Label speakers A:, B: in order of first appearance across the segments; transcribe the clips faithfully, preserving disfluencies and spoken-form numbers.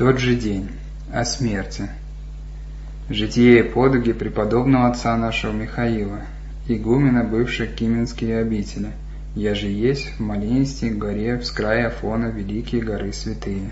A: Тот же день. О смерти. Житие и подвиги преподобного отца нашего Михаила, игумена бывших Кименские обители, я же есть в Малинисте горе в скрае Афона великие горы святые.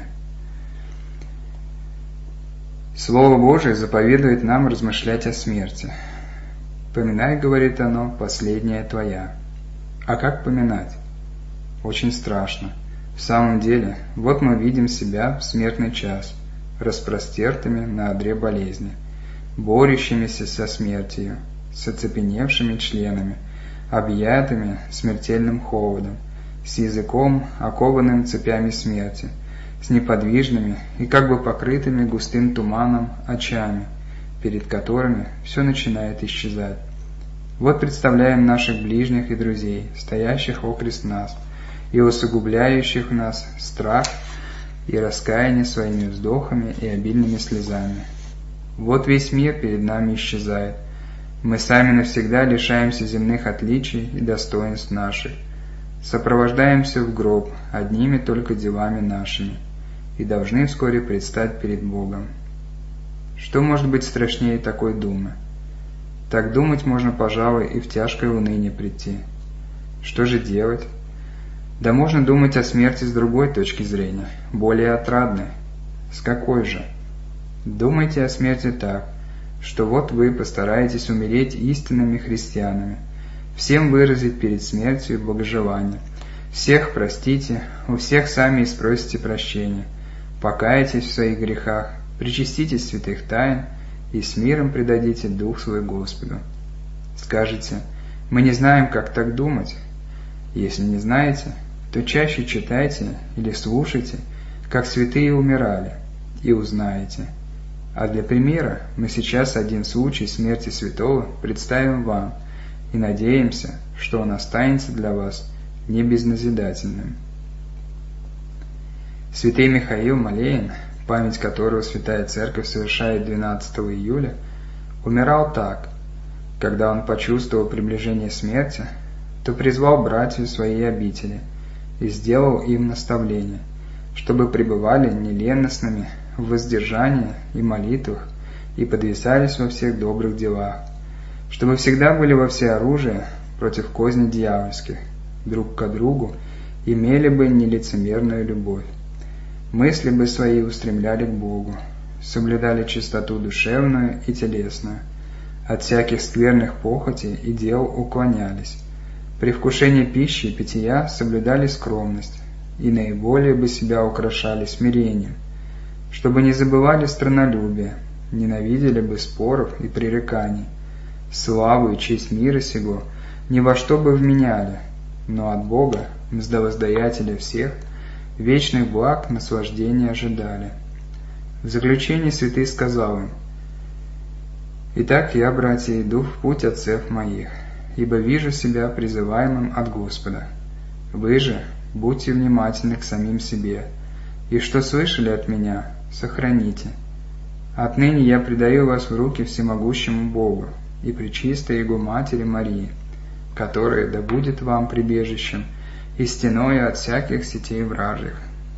A: Слово Божие заповедует нам размышлять о смерти. «Поминай, — говорит оно, — последняя твоя». А как поминать? Очень страшно. В самом деле, вот мы видим себя в смертный час, распростертыми на одре болезни, борющимися со смертью, с оцепеневшими членами, объятыми смертельным холодом, с языком, окованным цепями смерти, с неподвижными и как бы покрытыми густым туманом очами, перед которыми все начинает исчезать. Вот представляем наших ближних и друзей, стоящих окрест нас, и усугубляющих в нас страх и раскаяние своими вздохами и обильными слезами. Вот весь мир перед нами исчезает. Мы сами навсегда лишаемся земных отличий и достоинств наших, сопровождаемся в гроб одними только делами нашими и должны вскоре предстать перед Богом. Что может быть страшнее такой думы? Так думать можно, пожалуй, и в тяжкое уныние прийти. Что же делать? Да можно думать о смерти с другой точки зрения, более отрадной. С какой же? Думайте о смерти так, что вот вы постараетесь умереть истинными христианами, всем выразить перед смертью благожелание, всех простите, у всех сами и спросите прощения, покаетесь в своих грехах, причаститесь святых тайн и с миром предадите дух свой Господу. Скажете, мы не знаем, как так думать. Если не знаете, то чаще читайте или слушайте, как святые умирали, и узнаете. А для примера мы сейчас один случай смерти святого представим вам и надеемся, что он останется для вас не безназидательным. Святый Михаил Малеин, память которого Святая Церковь совершает двенадцатого июля, умирал так: когда он почувствовал приближение смерти, то призвал братьев своей обители и сделал им наставление, чтобы пребывали неленностными в воздержании и молитвах и подвисались во всех добрых делах, чтобы всегда были во всеоружии против козней дьявольских, друг к другу имели бы нелицемерную любовь, мысли бы свои устремляли к Богу, соблюдали чистоту душевную и телесную, от всяких скверных похотей и дел уклонялись, при вкушении пищи и питья соблюдали скромность и наиболее бы себя украшали смирением, чтобы не забывали страннолюбие, ненавидели бы споров и пререканий, славу и честь мира сего ни во что бы вменяли, но от Бога, мздовоздаятеля всех, вечных благ наслаждения ожидали. В заключении святый сказал им: «Итак я, братья, иду в путь отцев моих, ибо вижу себя призываемым от Господа. Вы же будьте внимательны к самим себе, и что слышали от меня, сохраните. Отныне я предаю вас в руки всемогущему Богу и пречистой Его Матери Марии, которая да будет вам прибежищем и стеною от всяких сетей вражьих».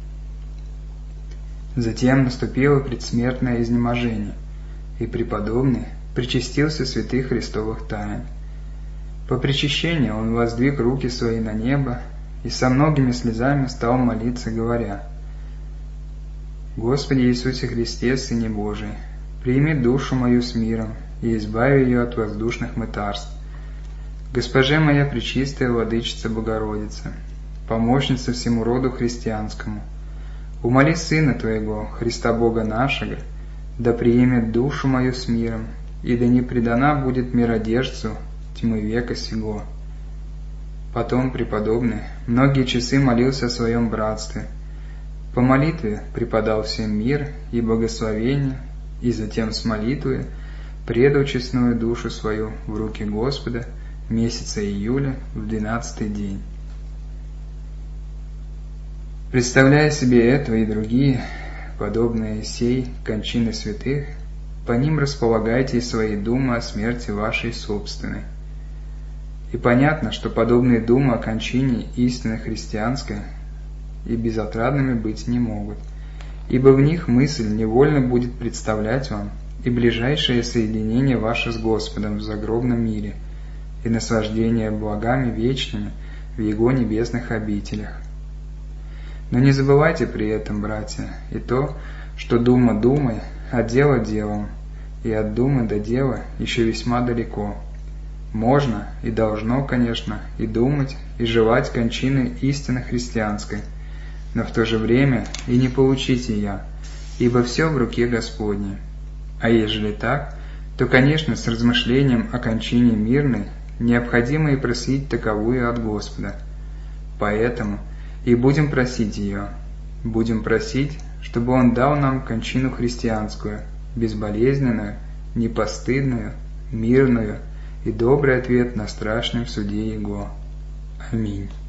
A: Затем наступило предсмертное изнеможение, и преподобный причастился святых Христовых тайн. По причащении он воздвиг руки свои на небо и со многими слезами стал молиться, говоря: «Господи Иисусе Христе, Сыне Божий, прими душу мою с миром и избави ее от воздушных мытарств. Госпоже моя Пречистая Владычица Богородица, помощница всему роду христианскому, умоли Сына Твоего, Христа Бога нашего, да приимет душу мою с миром, и да не предана будет миродержцу тьмы века сего». Потом преподобный многие часы молился о своем братстве. По молитве преподал всем мир и благословение, и затем с молитвой предал честную душу свою в руки Господа месяца июля в двенадцатый день. Представляя себе это и другие, подобные сей кончины святых, по ним располагайте свои думы о смерти вашей собственной. И понятно, что подобные думы о кончине истинно христианской и безотрадными быть не могут, ибо в них мысль невольно будет представлять вам и ближайшее соединение ваше с Господом в загробном мире, и наслаждение благами вечными в Его небесных обителях. Но не забывайте при этом, братья, и то, что дума думой, а дело делом, и от думы до дела еще весьма далеко. Можно и должно, конечно, и думать, и желать кончины истинно христианской, но в то же время и не получить ее, ибо все в руке Господней. А ежели так, то, конечно, с размышлением о кончине мирной необходимо и просить таковую от Господа. Поэтому и будем просить ее, будем просить, чтобы Он дал нам кончину христианскую, безболезненную, непостыдную, мирную и добрый ответ на страшном суде Его. Аминь.